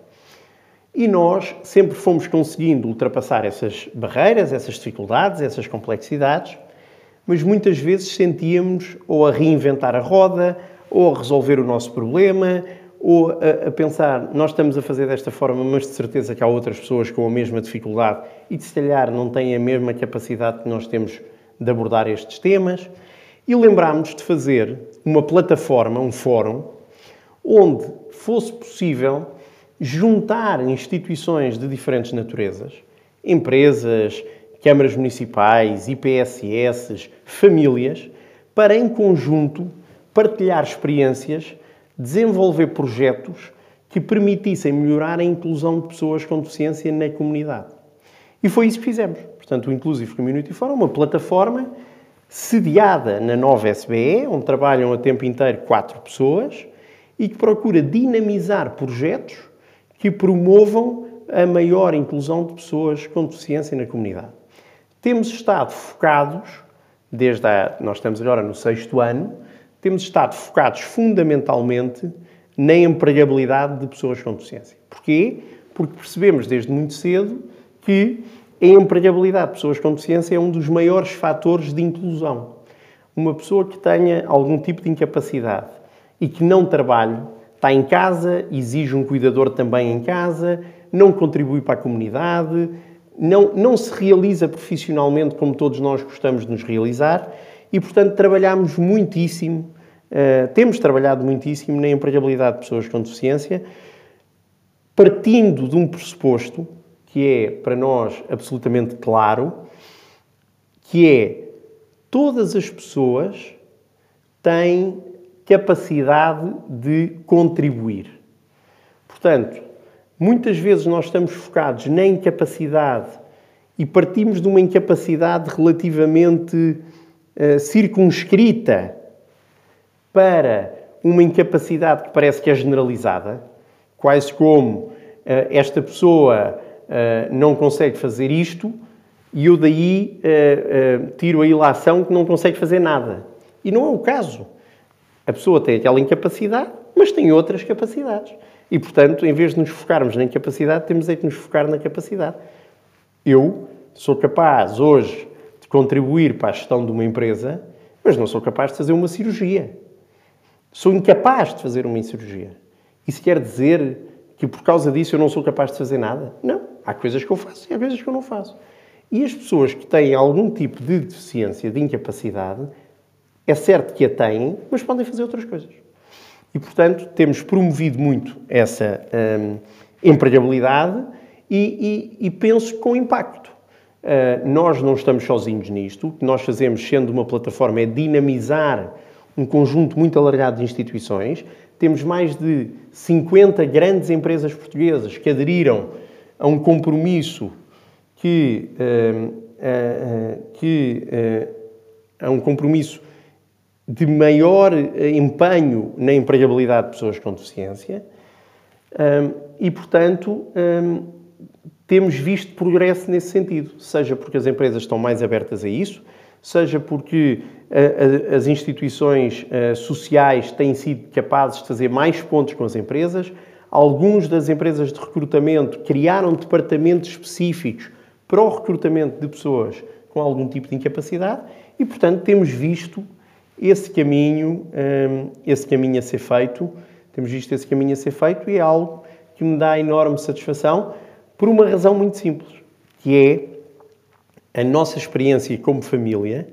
E nós sempre fomos conseguindo ultrapassar essas barreiras, essas dificuldades, essas complexidades, mas muitas vezes sentíamos ou a reinventar a roda, ou a resolver o nosso problema, ou a, a pensar, nós estamos a fazer desta forma, mas de certeza que há outras pessoas com a mesma dificuldade e que se calhar não têm a mesma capacidade que nós temos de abordar estes temas. E lembrámos de fazer uma plataforma, um fórum, onde fosse possível juntar instituições de diferentes naturezas, empresas, câmaras municipais, I P S S, famílias, para em conjunto partilhar experiências, desenvolver projetos que permitissem melhorar a inclusão de pessoas com deficiência na comunidade. E foi isso que fizemos. Portanto, o Inclusive Community Forum é uma plataforma sediada na nova S B E, onde trabalham a tempo inteiro quatro pessoas e que procura dinamizar projetos que promovam a maior inclusão de pessoas com deficiência na comunidade. Temos estado focados, desde a, nós estamos agora no sexto ano, temos estado focados fundamentalmente na empregabilidade de pessoas com deficiência. Porquê? Porque percebemos desde muito cedo que a empregabilidade de pessoas com deficiência é um dos maiores fatores de inclusão. Uma pessoa que tenha algum tipo de incapacidade e que não trabalhe, está em casa, exige um cuidador também em casa, não contribui para a comunidade, não, não se realiza profissionalmente como todos nós gostamos de nos realizar e, portanto, trabalhamos muitíssimo, uh, temos trabalhado muitíssimo na empregabilidade de pessoas com deficiência, partindo de um pressuposto que é, para nós, absolutamente claro, que é todas as pessoas têm capacidade de contribuir. Portanto, muitas vezes nós estamos focados na incapacidade e partimos de uma incapacidade relativamente uh, circunscrita para uma incapacidade que parece que é generalizada, quase como uh, esta pessoa uh, não consegue fazer isto e eu daí uh, uh, tiro a ilação que não consegue fazer nada. E não é o caso. A pessoa tem aquela incapacidade, mas tem outras capacidades. E, portanto, em vez de nos focarmos na incapacidade, temos é que nos focar na capacidade. Eu sou capaz, hoje, de contribuir para a gestão de uma empresa, mas não sou capaz de fazer uma cirurgia. Sou incapaz de fazer uma cirurgia. Isso quer dizer que, por causa disso, eu não sou capaz de fazer nada? Não. Há coisas que eu faço e há coisas que eu não faço. E as pessoas que têm algum tipo de deficiência, de incapacidade, é certo que a têm, mas podem fazer outras coisas. E, portanto, temos promovido muito essa hum, empregabilidade e, e, e penso com impacto. Uh, nós não estamos sozinhos nisto. O que nós fazemos, sendo uma plataforma, é dinamizar um conjunto muito alargado de instituições. Temos mais de cinquenta grandes empresas portuguesas que aderiram a um compromisso que, uh, uh, uh, que uh, a um compromisso de maior empenho na empregabilidade de pessoas com deficiência um, e, portanto, um, temos visto progresso nesse sentido, seja porque as empresas estão mais abertas a isso, seja porque uh, as instituições uh, sociais têm sido capazes de fazer mais pontos com as empresas. Alguns das empresas de recrutamento criaram departamentos específicos para o recrutamento de pessoas com algum tipo de incapacidade e, portanto, temos visto esse caminho, esse caminho a ser feito, temos visto esse caminho a ser feito e é algo que me dá enorme satisfação por uma razão muito simples, que é a nossa experiência como família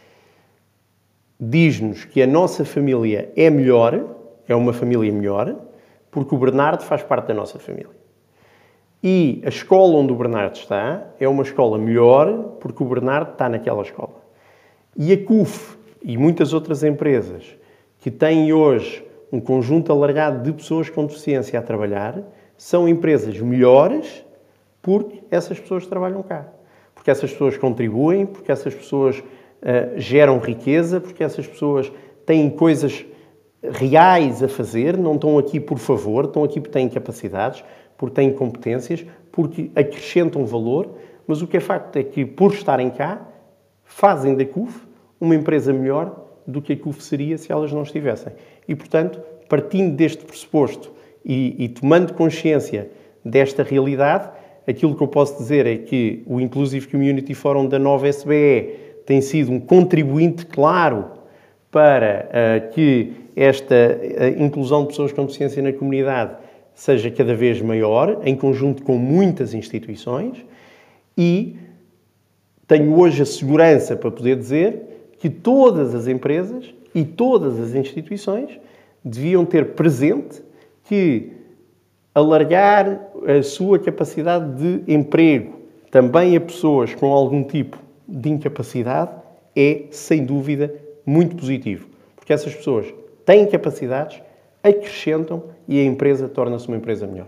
diz-nos que a nossa família é melhor, é uma família melhor, porque o Bernardo faz parte da nossa família. E a escola onde o Bernardo está é uma escola melhor porque o Bernardo está naquela escola. E a C U F e muitas outras empresas que têm hoje um conjunto alargado de pessoas com deficiência a trabalhar são empresas melhores porque essas pessoas trabalham cá. Porque essas pessoas contribuem, porque essas pessoas uh, geram riqueza, porque essas pessoas têm coisas reais a fazer, não estão aqui por favor, estão aqui porque têm capacidades, porque têm competências, porque acrescentam valor, mas o que é facto é que, por estarem cá, fazem da C U F uma empresa melhor do que a C U F seria se elas não estivessem. E, portanto, partindo deste pressuposto e, e tomando consciência desta realidade, aquilo que eu posso dizer é que o Inclusive Community Forum da nova S B E tem sido um contribuinte claro para uh, que esta uh, inclusão de pessoas com deficiência na comunidade seja cada vez maior, em conjunto com muitas instituições, e tenho hoje a segurança para poder dizer que todas as empresas e todas as instituições deviam ter presente que alargar a sua capacidade de emprego também a pessoas com algum tipo de incapacidade é, sem dúvida, muito positivo. Porque essas pessoas têm capacidades, acrescentam e a empresa torna-se uma empresa melhor.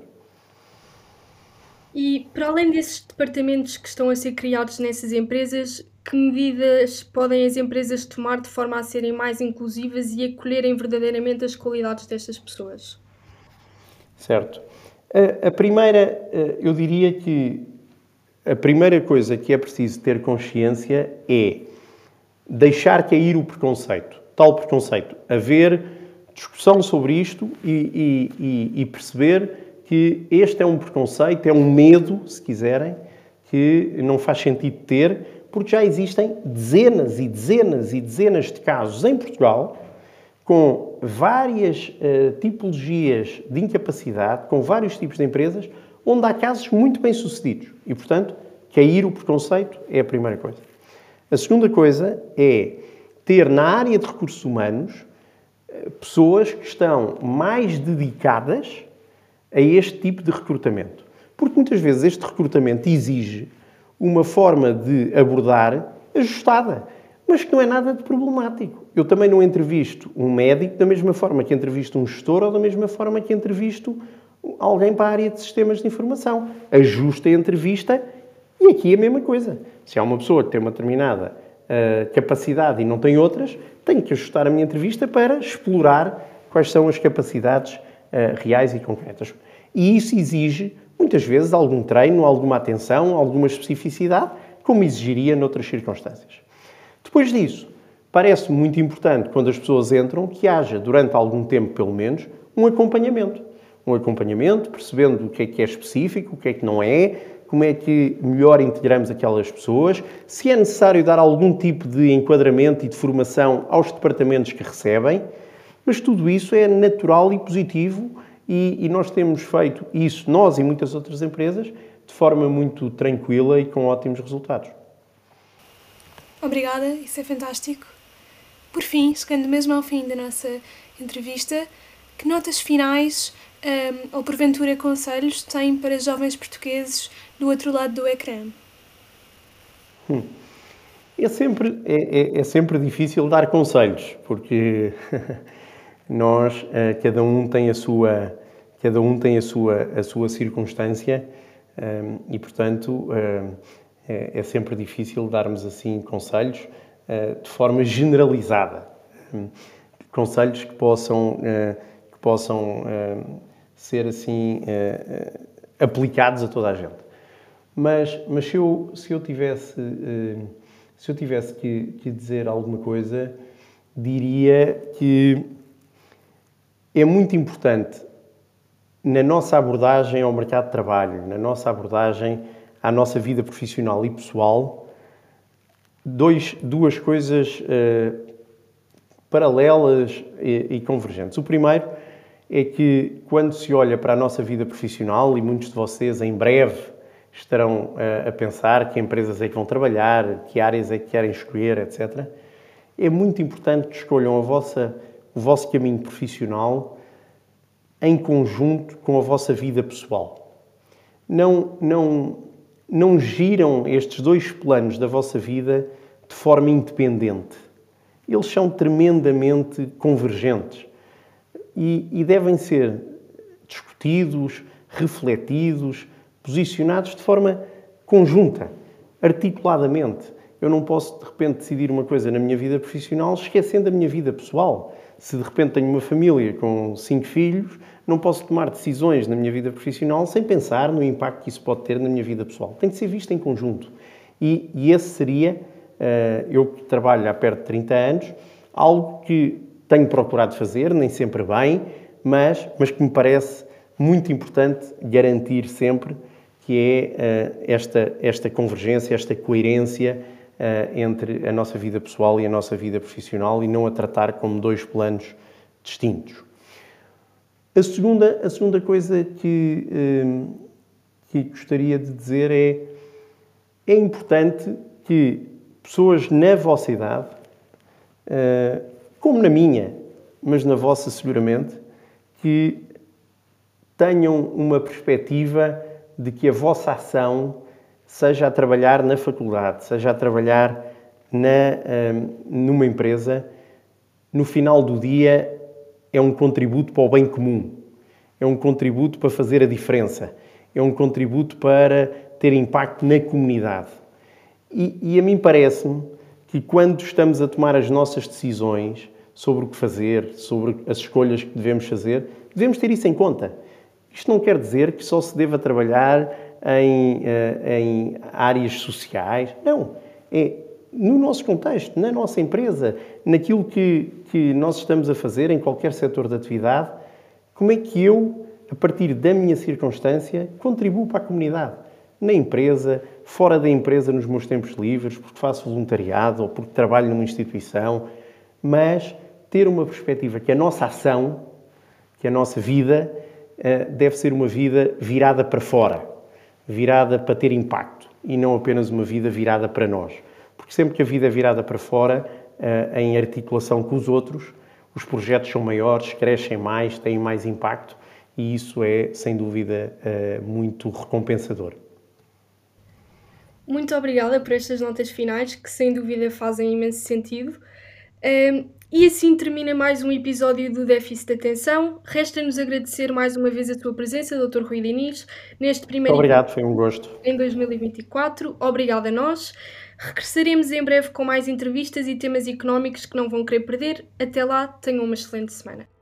E, para além desses departamentos que estão a ser criados nessas empresas, que medidas podem as empresas tomar de forma a serem mais inclusivas e acolherem verdadeiramente as qualidades destas pessoas? Certo. A, a primeira, eu diria que a primeira coisa que é preciso ter consciência é deixar cair o preconceito. Tal preconceito. Haver discussão sobre isto e, e, e perceber que este é um preconceito, é um medo, se quiserem, que não faz sentido ter, porque já existem dezenas e dezenas e dezenas de casos em Portugal com várias uh, tipologias de incapacidade, com vários tipos de empresas, onde há casos muito bem-sucedidos. E, portanto, cair o preconceito é a primeira coisa. A segunda coisa é ter na área de recursos humanos uh, pessoas que estão mais dedicadas a este tipo de recrutamento. Porque muitas vezes este recrutamento exige uma forma de abordar ajustada, mas que não é nada de problemático. Eu também não entrevisto um médico da mesma forma que entrevisto um gestor ou da mesma forma que entrevisto alguém para a área de sistemas de informação. Ajusta a entrevista e aqui é a mesma coisa. Se há uma pessoa que tem uma determinada uh, capacidade e não tem outras, tenho que ajustar a minha entrevista para explorar quais são as capacidades uh, reais e concretas. E isso exige, muitas vezes, algum treino, alguma atenção, alguma especificidade, como exigiria noutras circunstâncias. Depois disso, parece muito importante, quando as pessoas entram, que haja, durante algum tempo pelo menos, um acompanhamento. Um acompanhamento, percebendo o que é que é específico, o que é que não é, como é que melhor integramos aquelas pessoas, se é necessário dar algum tipo de enquadramento e de formação aos departamentos que recebem, mas tudo isso é natural e positivo e, e nós temos feito isso, nós e muitas outras empresas, de forma muito tranquila e com ótimos resultados. Obrigada, isso é fantástico. Por fim, chegando mesmo ao fim da nossa entrevista, que notas finais um, ou porventura conselhos têm para jovens portugueses do outro lado do ecrã? Hum. É, sempre, é, é, é sempre difícil dar conselhos, porque nós, cada um tem a sua, cada um tem a sua, a sua circunstância um, e, portanto, um, é, é sempre difícil darmos assim conselhos uh, de forma generalizada. Um, conselhos que possam, uh, que possam uh, ser assim uh, uh, aplicados a toda a gente. Mas, mas se, eu, se eu tivesse, uh, se eu tivesse que, que dizer alguma coisa, diria que é muito importante na nossa abordagem ao mercado de trabalho, na nossa abordagem à nossa vida profissional e pessoal, dois, duas coisas uh, paralelas e, e convergentes. O primeiro é que, quando se olha para a nossa vida profissional, e muitos de vocês em breve estarão uh, a pensar que empresas é que vão trabalhar, que áreas é que querem escolher, etcétera, é muito importante que escolham a vossa, o vosso caminho profissional em conjunto com a vossa vida pessoal. Não, não, não giram estes dois planos da vossa vida de forma independente. Eles são tremendamente convergentes e, e devem ser discutidos, refletidos, posicionados de forma conjunta, articuladamente. Eu não posso, de repente, decidir uma coisa na minha vida profissional esquecendo a minha vida pessoal. Se de repente tenho uma família com cinco filhos, não posso tomar decisões na minha vida profissional sem pensar no impacto que isso pode ter na minha vida pessoal. Tem que ser visto em conjunto. E, e esse seria, uh, eu que trabalho há perto de trinta anos, algo que tenho procurado fazer, nem sempre bem, mas, mas que me parece muito importante garantir sempre, que é uh, esta, esta convergência, esta coerência uh, entre a nossa vida pessoal e a nossa vida profissional e não a tratar como dois planos distintos. A segunda, a segunda coisa que, um, que gostaria de dizer é é importante que pessoas na vossa idade, uh, como na minha, mas na vossa seguramente, que tenham uma perspectiva de que a vossa ação seja a trabalhar na faculdade, seja a trabalhar na, numa empresa, no final do dia é um contributo para o bem comum, é um contributo para fazer a diferença, é um contributo para ter impacto na comunidade. E, e a mim parece-me que quando estamos a tomar as nossas decisões sobre o que fazer, sobre as escolhas que devemos fazer, devemos ter isso em conta. Isto não quer dizer que só se deva trabalhar em, em áreas sociais. Não. É no nosso contexto, na nossa empresa, naquilo que, que nós estamos a fazer em qualquer setor de atividade, como é que eu, a partir da minha circunstância, contribuo para a comunidade? Na empresa, fora da empresa, nos meus tempos livres, porque faço voluntariado ou porque trabalho numa instituição, mas ter uma perspectiva que a nossa ação, que a nossa vida, deve ser uma vida virada para fora, virada para ter impacto e não apenas uma vida virada para nós. Porque sempre que a vida é virada para fora, em articulação com os outros, os projetos são maiores, crescem mais, têm mais impacto e isso é, sem dúvida, muito recompensador. Muito obrigada por estas notas finais, que sem dúvida fazem imenso sentido. E assim termina mais um episódio do Déficit de Atenção. Resta-nos agradecer mais uma vez a sua presença, doutor Rui Diniz, neste primeiro Obrigado, foi um gosto. Em dois mil e vinte e quatro. Obrigada a nós. Regressaremos em breve com mais entrevistas e temas económicos que não vão querer perder. Até lá, tenham uma excelente semana.